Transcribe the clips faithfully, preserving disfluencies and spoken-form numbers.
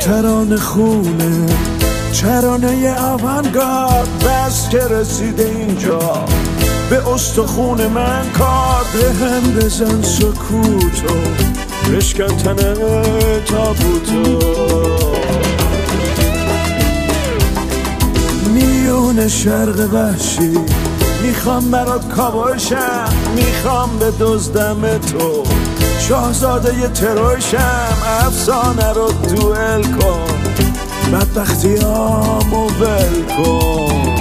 ترانه خونه، ترانه آوانگارد، بس که رسیده اینجا به استخون من کار. به هم بزن سکوتو، بشکن تن تابوتو. میون شرق وحشی میخوام برات کابوشم، میخوام به دزدم تو شاهزاده ی تروشم. افسانه رو دوئل کن، بدبختیامو ول کن.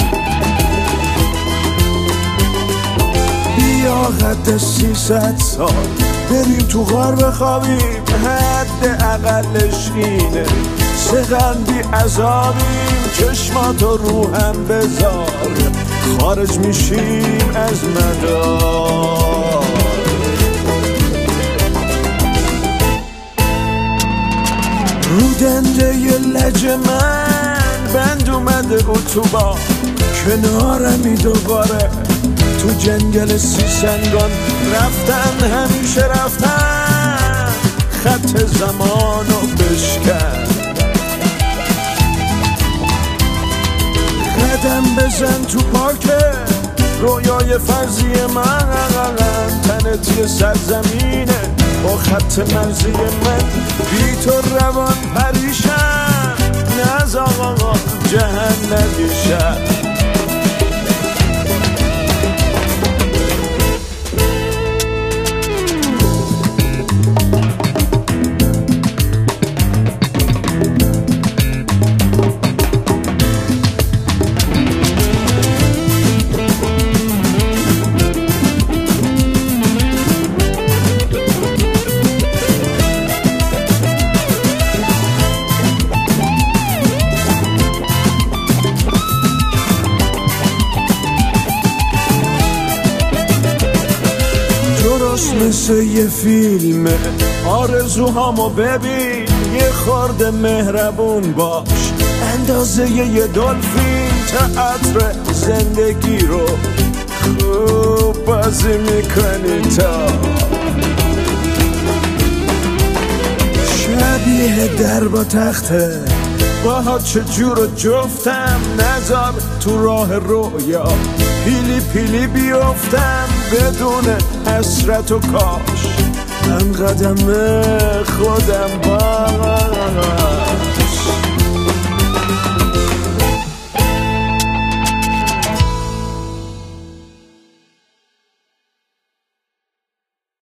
بیا قد سیصد سال بریم تو غار بخوابیم، حد اقلش اینه سقندی عذابیم. چشماتو روهم بذار، خارج میشیم از مدار. رو دنده ی لج من بند اومده اتوبان، کنارمی دوباره تو جنگل سیسنگان. رفتن همیشه رفتن، خط زمانو بشکن. قدم بزن تو پارک رویای فرضی من، تنت یه سرزمینه با خط مرزی من. بی تو روان پریشم، نز آقا جهنمی شد. مثل یه فیلمه، آرزوهامو ببین، یه خورده مهربون باش، اندازه یه دلفین. تئاتر زندگی رو خوب بازی میکنی تا شبیه در با تخته. باها چجور جفتم، نذار تو راه رویا پیلی پیلی بیفتم بدون حسرت و کاش من قدم خودم با